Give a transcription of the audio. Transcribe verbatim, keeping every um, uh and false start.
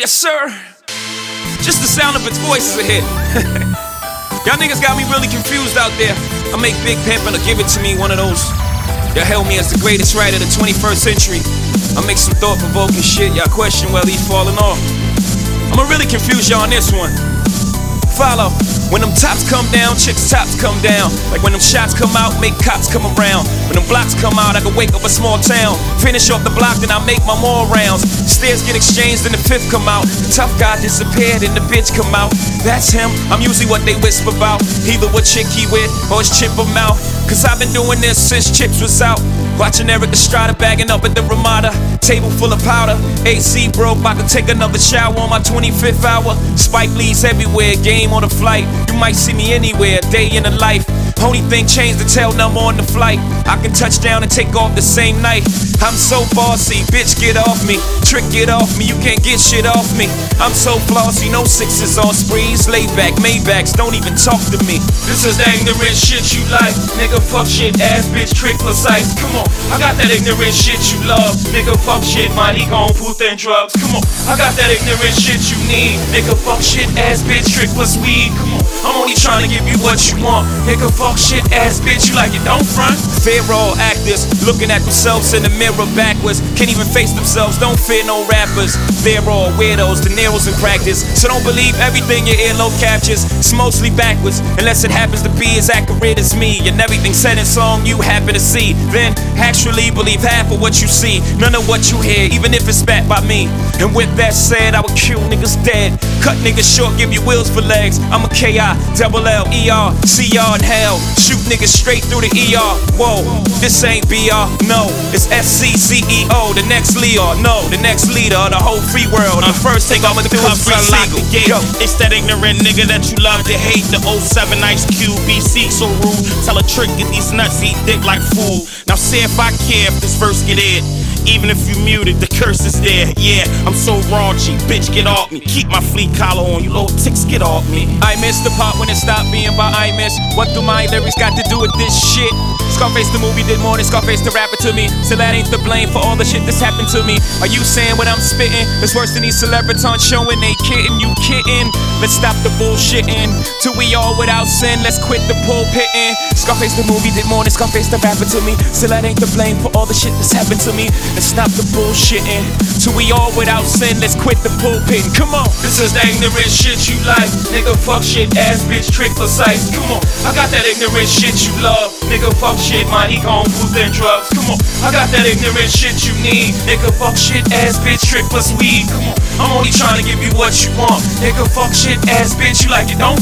Yes, sir. Just the sound of its voice is a hit. Y'all niggas got me really confused out there. I make Big Pimpin' or Give It To Me one of those. Y'all hail me as the greatest writer of the twenty-first century. I make some thought-provoking shit. Y'all question whether he's falling off. I'ma really confuse y'all on this one. Follow. When them tops come down, chicks' tops come down. Like when them shots come out, make cops come around. When them blocks come out, I can wake up a small town. Finish off the block, then I make my more rounds. Stairs get exchanged, then the fifth come out. Tough guy disappeared, and the bitch come out. That's him, I'm usually what they whisper about. Either what chick he with, or his chip him out. Cause I've been doing this since Chips was out. Watching Eric Estrada bagging up at the Ramada. Table full of powder, A C broke, about to take another shower on my twenty-fifth hour. Spike Lee's everywhere, game on the flight. You might see me anywhere, day in the life. Only thing changed the tail number on the flight. I can touch down and take off the same night. I'm so bossy, bitch get off me. Trick get off me, you can't get shit off me. I'm so flossy, no sixes on sprees. Laid back, Maybachs, don't even talk to me. This is the ignorant shit you like. Nigga fuck shit, ass bitch, trick plus ice. Come on, I got that ignorant shit you love. Nigga fuck shit, money gon' puth and drugs. Come on, I got that ignorant shit you need. Nigga fuck shit, ass bitch, trick plus weed. Come on, I'm only trying to give you what you want. Nigga fuck shit, ass bitch, you like it, don't front. Fear all actors, looking at themselves in the mirror backwards. Can't even face themselves, don't fear no rappers. They're all weirdos, De Niro's in practice. So don't believe everything your earlobe captures. It's mostly backwards, unless it happens to be as accurate as me. And everything said in song you happen to see. Then actually believe half of what you see, none of what you hear, even if it's spat by me. And with that said, I would kill niggas dead, cut niggas short, give you wheels for legs. I'm a K I, double L, E R, C R in hell. Shoot niggas straight through the E R. Whoa, this ain't B R, no, it's S C C E O, the next Leo, no, the next leader of the whole free world. The first thing I'ma do is free legal. Yo, it's that ignorant nigga that you love to hate. The oh seven Ice Cube, B C so rude. Tell a trick, get these nuts, eat dick like food. Now see if I care if this verse get in. Even if you muted, the curse is there. Yeah, I'm so raunchy, bitch get off me. Keep my fleet collar on, you little ticks get off me. I missed the part when it stopped being by I miss. What do my lyrics got to do with this shit? Scarface the movie did more than Scarface the rapper to me. So that ain't the blame for all the shit that's happened to me. Are you saying what I'm spitting is worse than these celebrities showing they kidding? You kidding? Let's stop the bullshitting. Till we all without sin, let's quit the pulpitting. Scarface the movie did more than Scarface the rapper to me. So that ain't the blame for all the shit that's happened to me. Let's stop the bullshitting. Till we all without sin, let's quit the pulpitting. Come on. This is the ignorant shit you like. Nigga fuck shit, ass bitch, trick for size. Come on, I got that ignorant shit you love. Nigga fuck shit, money gon' puth and drugs. Come on, I got that ignorant shit you need. Nigga fuck shit, ass bitch, trick plus weed. Come on, I'm only trying to give you what you want. Nigga fuck shit, ass bitch, you like it, don't